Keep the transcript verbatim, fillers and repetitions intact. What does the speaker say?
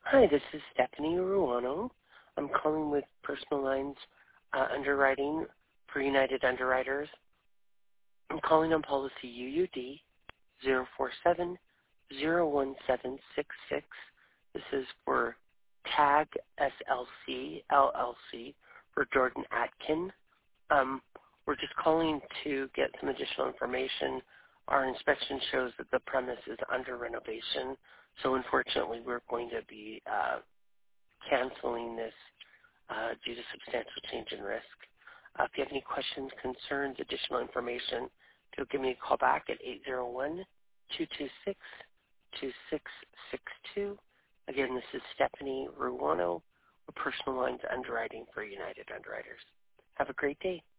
Hi, this is Stephanie Ruano. I'm calling with Personal Lines uh, Underwriting for United Underwriters. I'm calling on policy U U D zero four seven zero one seven six six. This is for TAG S L C L L C for Jordan Atkin. Um, we're just calling to get some additional information. Our inspection shows that the premise is under renovation, so unfortunately we're going to be uh, canceling this uh, due to substantial change in risk. Uh, if you have any questions, concerns, additional information, do give me a call back at eight zero one, two two six, two six six two. Again, this is Stephanie Ruano, with Personal Lines Underwriting for United Underwriters. Have a great day.